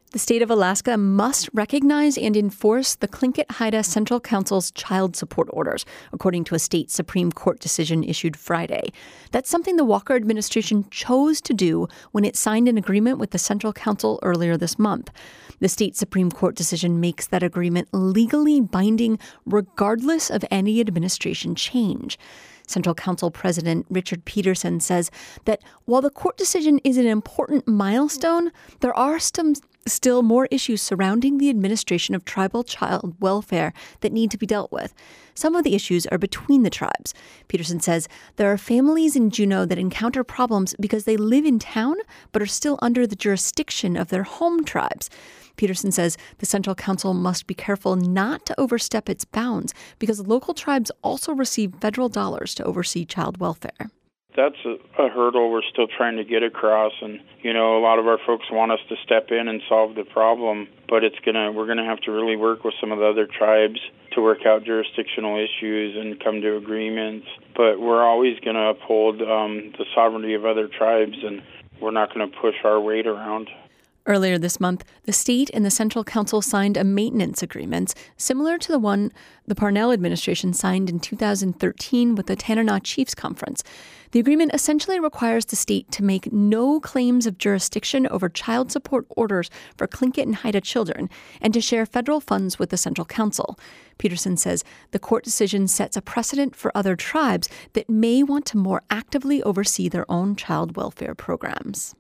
The state of Alaska must recognize and enforce the Tlingit-Haida Central Council's child support orders, according to a state Supreme Court decision issued Friday. That's something the Walker administration chose to do when it signed an agreement with the Central Council earlier this month. The state Supreme Court decision makes that agreement legally binding regardless of any administration change. Central Council President Richard Peterson says that while the court decision is an important milestone, there are still more issues surrounding the administration of tribal child welfare that need to be dealt with. Some of the issues are between the tribes. Peterson says there are families in Juneau that encounter problems because they live in town but are still under the jurisdiction of their home tribes. Peterson says the Central Council must be careful not to overstep its bounds because local tribes also receive federal dollars to oversee child welfare. That's a hurdle we're still trying to get across, and a lot of our folks want us to step in and solve the problem, but we're gonna have to really work with some of the other tribes to work out jurisdictional issues and come to agreements. But we're always gonna uphold the sovereignty of other tribes, and we're not gonna push our weight around. Earlier this month, the state and the Central Council signed a maintenance agreement similar to the one the Parnell administration signed in 2013 with the Tanana Chiefs Conference. The agreement essentially requires the state to make no claims of jurisdiction over child support orders for Tlingit and Haida children and to share federal funds with the Central Council. Peterson says the court decision sets a precedent for other tribes that may want to more actively oversee their own child welfare programs.